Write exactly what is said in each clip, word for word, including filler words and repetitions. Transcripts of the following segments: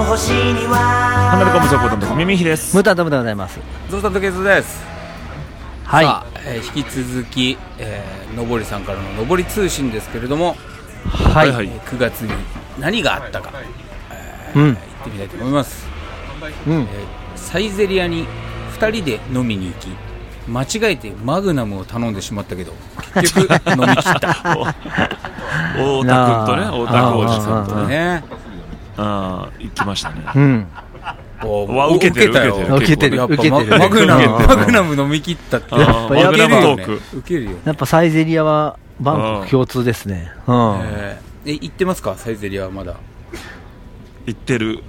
星には離れ込むぞコートのミミヒです。 ムタントムでございます。 ゾウさんとケイゾです。 はい、 さあ、えー、引き続き、えー、のぼりさんからののぼり通信ですけれども、 はい、 えー、くがつに何があったか、えーうん、 行ってみたいと思います、 うんえー、サイゼリアにふたりで飲みに行き間違えてマグナムを頼んでしまったけど結局飲み切った太田君とね、太田浩二さんとね、 ね、 あ行きましたね。 うん、 おわ受けてる受けたよ受けてるやっぱ受けてるマグナムうんマグナム飲み切ったってあやっぱマグナムトー受クけるよね。 やっぱサイゼリアはバンコク共通ですね。うん、 えー、え行ってますかサイゼリアはまだ。 行ってる。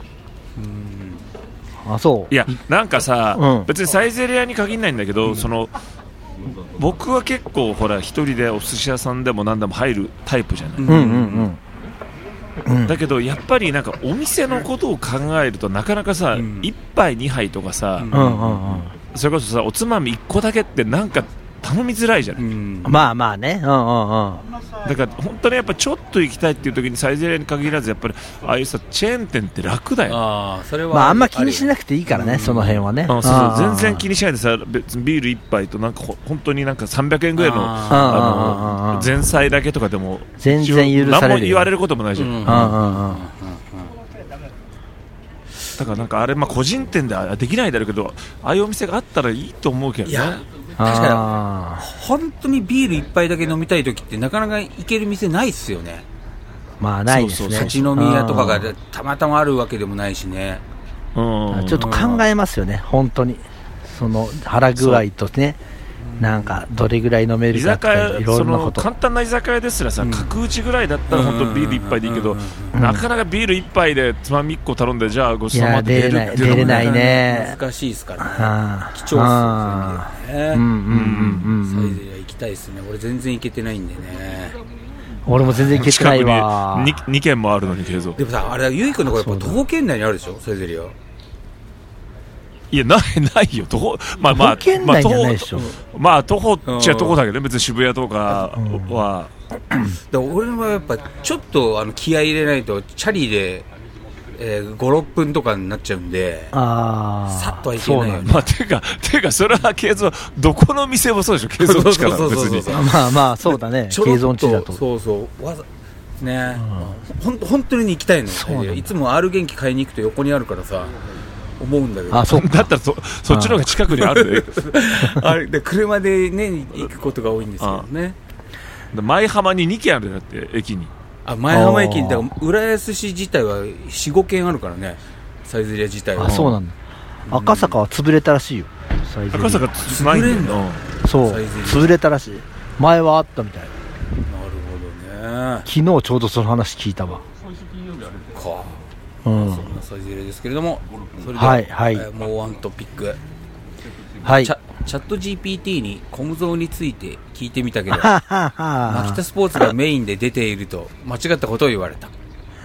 あ、そう。 いやなんかさ、 うん、 別にサイゼリアに限らないんだけど、うん、その僕は結構ほら一人でお寿司屋さんでも何でも入るタイプじゃない、 うんうんうん、 だけどやっぱりなんかお店のことを考えるとなかなかさ、うん、いっぱいにはいとかさ、 うんうんうん、 それこそさおつまみいっこだけってなんか頼みづらいじゃない、うん、 まあまあね、うんうんうん、 だから本当にやっぱちょっと行きたいっていう時にサイゼリアに限らずやっぱりああいうさチェーン店って楽だよ。 あそれは、 まあ、あんま気にしなくていいからね、うん、その辺はね。 あそうそう全然気にしないでさ別にビールいっぱいとなんか本当になんかさんびゃくえんぐらいのあの前菜だけとかでも全然許されるよ。 何も言われることもないじゃん、うんうんうんうん、だからなんかあれまあ個人店ではできないだろうけどああいうお店があったらいいと思うけどね。 いや確かに本当にビール一杯だけ飲みたい時ってなかなか行ける店ないっすよね。 まあないですね。 立ち飲み屋とかがたまたまあるわけでもないしね。 うんちょっと考えますよね本当に。その腹具合とねなんかどれぐらい飲めるかとかいろんなこと。 簡単な居酒屋ですらさ、うん、角打ちぐらいだったら本当ビール一杯でいいけど、うん、なかなかビール一杯でつまみいっこ頼んでじゃあごちそうさまって出るっていうのも出れないね。 難しいですからね。貴重っすよね。 うんうんうんうん、 サイゼリア行きたいですね。俺全然行けてないんでね。 俺も全然行けてないわ。 近くに 2, に軒もあるのにけど。 でもさあれゆいくんのとこやっぱ徒歩圏内にあるでしょサイゼリア。 いやないないよ徒歩まあまあ徒歩圏内じゃないでしょ。 まあ徒歩っちゃ徒歩だけどね別に渋谷とかは、 うん、だ俺はやっぱちょっとあの気合い入れないとチャリで、えー、ごろっぷんとかになっちゃうんであさっとはいけないよね。 まあてかてかそれは継続どこの店もそうでしょ継続地から別にまあまあそうだね継続地だとそうそうわざね、うん、ほん本当に行きたいのよ。いつも R 元気買いに行くと横にあるからさ思うんだけど。 あそうだったら そ, そっちの方が近くにあるであれで車でね行くことが多いんですけどね。 前浜にに軒あるだって駅に。 あ前浜駅にだから浦安市自体は よん,ご 軒あるからねサイゼリア自体は。 あそうなんだ、うん、赤坂は潰れたらしいよサイゼリア。 赤坂潰れんだ、うん、 そう潰れたらしい。前はあったみたい。なるほどね。 昨日ちょうどその話聞いたわ。 かうん、 そんなサイゼリアですけれどもそれでは、 はいはい、 えー、もうワントピック、 はい、 チャ、チャット ジーピーティー にコムゾーについて聞いてみたけどマキタスポーツがメインで出ていると間違ったことを言われた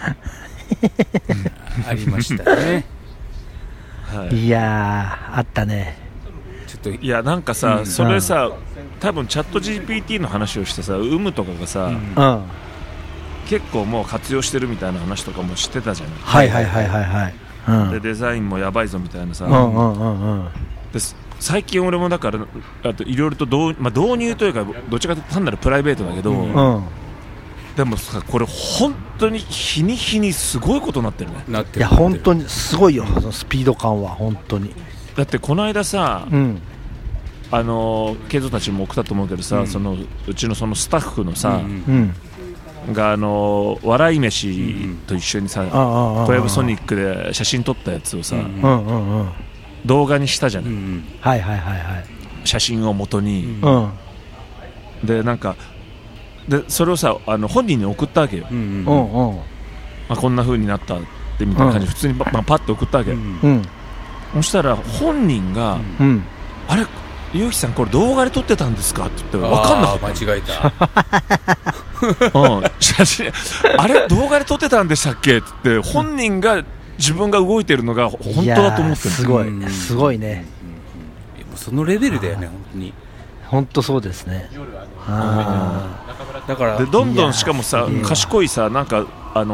ありましたね、 はい、いやーあったね。 ちょっといやなんかさ、うん、それさ多分チャット ジーピーティー の話をしてさ有無とかがさ、うんうん結構もう活用してるみたいな話とかもしてたじゃない。 はいはいはいはいはい、うん、 でデザインもやばいぞみたいなさ、 うんうんうんうん、 で最近俺もだからあといろいろと導、まあ、導入というかどっちかというと単なるプライベートだけど、うんうん、でもさこれ本当に日に日にすごいことになってるね。 なってる。 いや本当にすごいよそのスピード感は本当に。 だってこの間さ、うん、あの慶三たちも送ったと思うけどさ、うん、そのうちのそのスタッフのさ、うんうんがあの笑い飯と一緒にさ、うん、小籔ソニックで写真撮ったやつをさ、うんうんうん、動画にしたじゃない、うんうん、 はいはいはいはい写真を元に、 うん、 でなんかでそれをさあの本人に送ったわけよ、うんうんうんまあ、こんな風になったってみたいな感じで、うん、普通に パ,、まあ、パッと送ったわけ、うんうん、そしたら本人が、うん、あれゆうきさんこれ動画で撮ってたんですかって言って分かんなかった。 間違えたうん、写真あれ動画で撮ってたんでしたっけって言って本人が自分が動いてるのが本当だと思ってる。 すごいすごいね。 そのレベルだよね本当に。 本当そうですね。 あだからでどんどんしかもさ賢いさなんかあの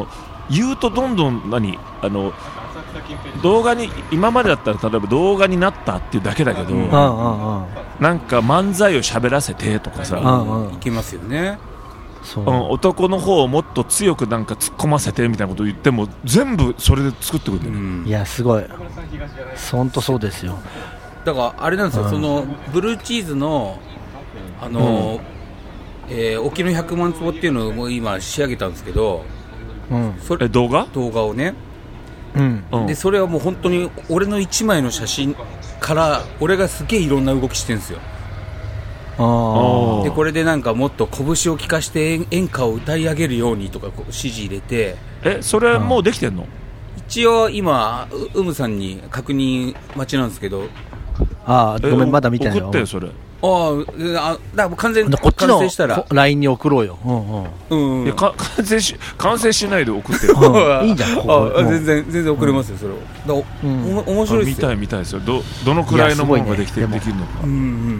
言うとどんどん何あの動画に今までだったら例えば動画になったっていうだけだけど、うん、なんか漫才を喋らせてとかさ、 うんうん、いけますよね。 そう、うん、男の方をもっと強くなんか突っ込ませてみたいなことを言っても全部それで作ってくるんだよね、 うん、いやすごい本当そうですよ。 だからあれなんですよ、うん、そのブルーチーズのあの、うんえー、沖のひゃくまん坪っていうのをもう今仕上げたんですけど、 うん、それ動画動画をね、 うん、 でそれはもう本当に俺のいちまいの写真から俺がすげえいろんな動きしてるんですよ。あでこれでなんかもっと拳を利かして演歌を歌い上げるようにとかこう指示入れて。 えそれもうできてんの？ 一応今うむさんに確認待ちなんですけど。 ああごめんまだ見てないよ。 送ってよそれ。 ああだから完全にこっちの完成したらライン に送ろうよ。うんうん。いやか完成し完成しないで送ってよ。 うん、いいんじゃん。 あ全然全然送れますよそれを。だうん、お面白いですよ。 見たい見たいですよ。どどのくらいのものができてる、ね、できるのか。うんうん、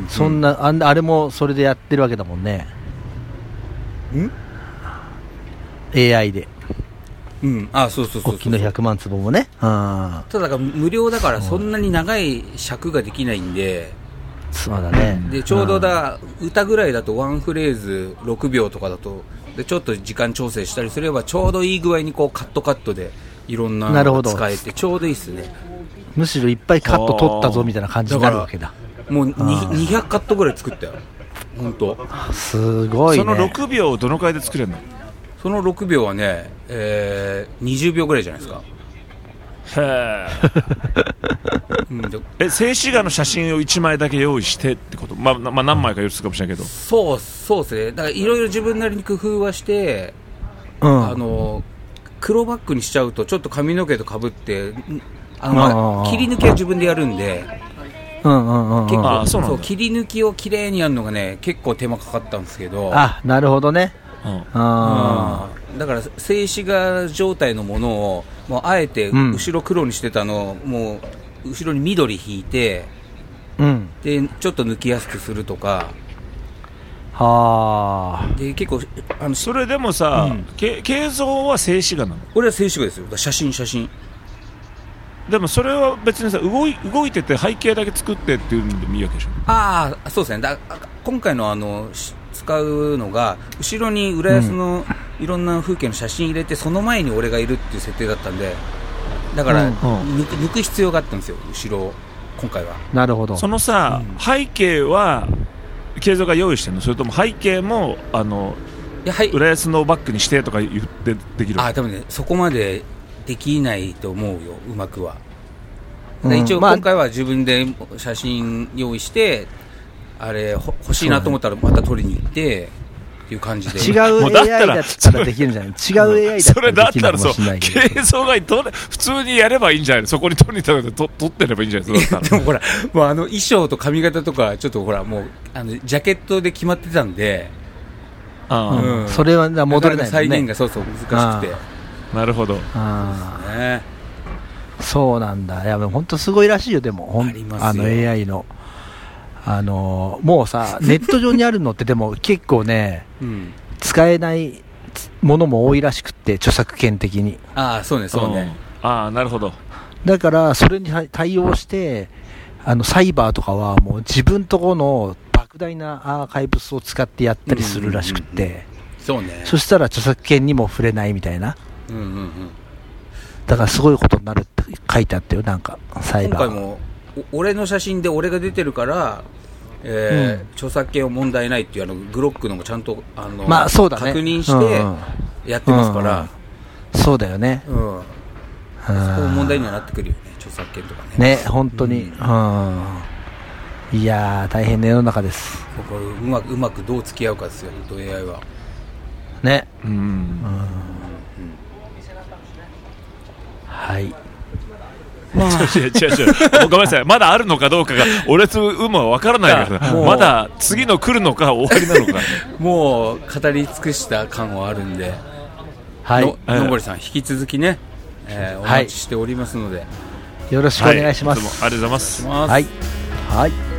そんなああれもそれでやってるわけだもんね。 んエーアイ で。 うん、あそうそうそうそう。 沖のひゃくまん坪もね。あただ無料だからそんなに長い尺ができないんで。 そうだね。 でちょうどだ、うん、歌ぐらいだとワンフレーズろくびょうとかだとでちょっと時間調整したりすればちょうどいい具合にこうカットカットでいろんなのが使えてちょうどいいっすね。 むしろいっぱいカット取ったぞみたいな感じになるわけだ。 もうにひゃくカットぐらい作ったよ本当。 すごいね。 そのろくびょうをどのくらいで作れるの？ そのろくびょうはね、えー、にじゅうびょうぐらいじゃないですか。 へうん、え静止画の写真をいちまいだけ用意してってこと、まあまあ、何枚か用意するかもしれないけど、 そうそうですね。だからいろいろ自分なりに工夫はして、うん、あの黒バックにしちゃうとちょっと髪の毛とかぶってあの、まあ、切り抜きは自分でやるんで、 うんうんうん、 結構あ そうなんだ。 そう切り抜きをきれいにやるのがね結構手間かかったんですけど。 あなるほどね、 うん、あだから静止画状態のものをもうあえて後ろ黒にしてたのを、うん、もう後ろに緑引いて、うん、でちょっと抜きやすくするとか。 はあ。 で結構あのそれでもさ、うん、け映像は静止画なの？ 俺は静止画ですよ。写真写真。 でもそれは別にさ 動い、動いてて背景だけ作ってっていうのでもいいわけでしょ？ ああそうですね。だ今回のあの使うのが後ろに浦安のいろんな風景の写真入れて、うん、その前に俺がいるっていう設定だったんでだから、うん、抜く、抜く必要があったんですよ後ろを今回は。 なるほど。 そのさ、うん、背景は慶三が用意してるの？それとも背景もあのいや、はい、浦安のバックにしてとか言ってできる？ あ多分ねそこまでできないと思うようまくは、うん、一応今回は自分で写真用意して、まあ、あれ欲しいなと思ったらまた撮りに行ってっていう感じで違う エーアイ だったらできるんじゃない？違う エーアイ だったらできるかもしれないけど、 それだったらそう慶三が普通にやればいいんじゃないの？そこに撮りに行ったら撮ってればいいんじゃないですか？ でもほらもうあの衣装と髪型とかちょっとほらもうあのジャケットで決まってたんで、 あ、うん、それは戻れないもんね。 再現がそうそう難しくて。 なるほど。 あ、ね、そうなんだ。いや本当すごいらしいよ。でも あ, あの エーアイ のあのもうさネット上にあるのってでも結構ね、うん、使えないものも多いらしくって著作権的に。 ああそうねそうね、 うん、ああなるほど。 だからそれに対応してあのサイバーとかはもう自分とこの莫大なアーカイブスを使ってやったりするらしくって、うんうんうんうん、 そうね。 そしたら著作権にも触れないみたいな、うんうんうん、だからすごいことになるって書いてあったよ。なんかサイバー今回も俺の写真で俺が出てるから、えーうん、著作権は問題ないっていうあのグロックのもちゃんとあの、 まあそうだね、 確認してやってますから、うんうん、そうだよね、うん、 そこ問題にはなってくるよね著作権とかね。ね本当に、うんうん、いやー大変な世の中です。 これうまくうまくどう付き合うかですよ本当 エーアイ はね、うんうんうん、はい。 まあ、違う違う違うごめんなさいまだあるのかどうかが俺と馬は分からないからまだ次の来るのか終わりなのかもう語り尽くした感はあるんで、はい、のぼりさん引き続きね、えー、お待ちしておりますので、はい、よろしくお願いします、 はい、いつもありがとうございます。 はい、はい